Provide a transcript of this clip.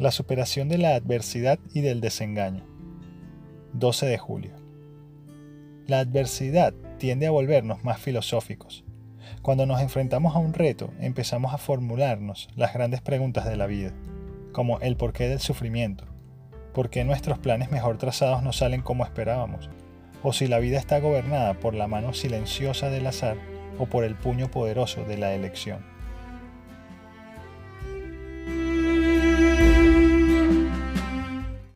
La superación de la adversidad y del desengaño. 12 de julio. La adversidad tiende a volvernos más filosóficos. Cuando nos enfrentamos a un reto, empezamos a formularnos las grandes preguntas de la vida, como el porqué del sufrimiento, por qué nuestros planes mejor trazados no salen como esperábamos, o si la vida está gobernada por la mano silenciosa del azar o por el puño poderoso de la elección.